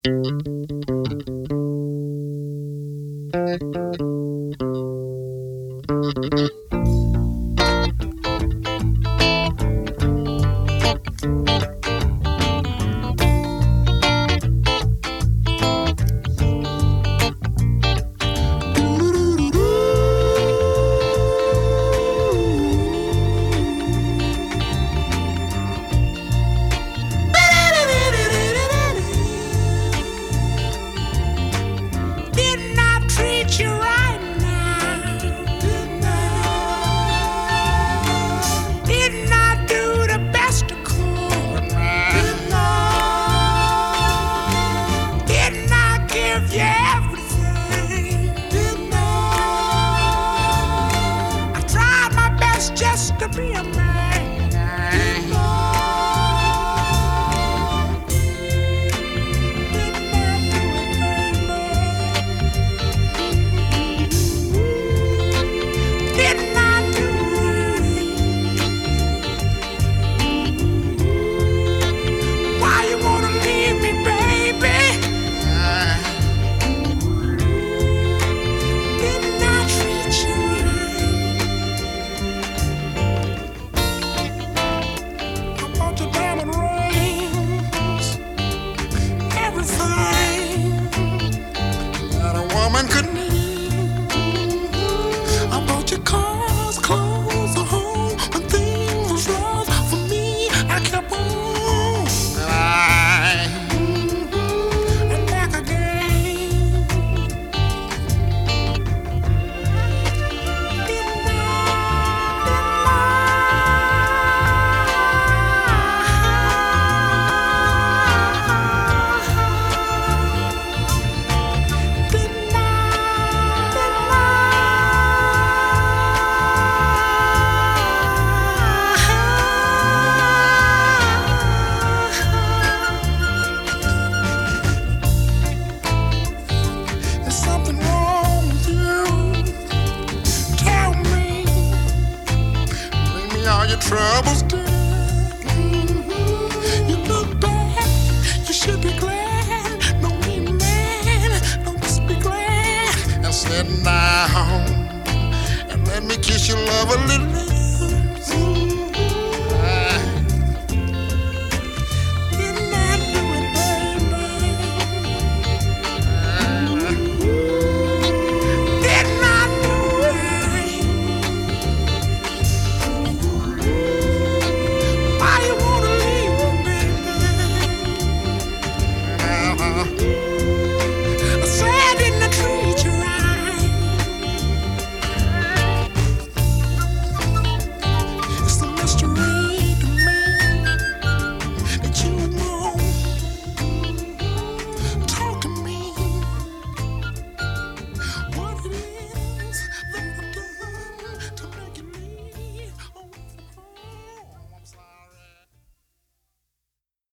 Didn't I treat you right now? Didn't I do the best I could? Didn't I give you everything? I tried my best just to be a man. Didn't I do right? Why you wanna leave me, baby? Didn't I treat you right? I bought you diamond rings, everything that a woman could need. I bought you cars, clothes, a home. When things was wrong for me, I kept on. And back again. Didn't There's something wrong with you. Tell me. Bring me all your troubles, dear. You look bad. You should be glad. No mean man. No, just be glad. And sit down and let me kiss your love a little.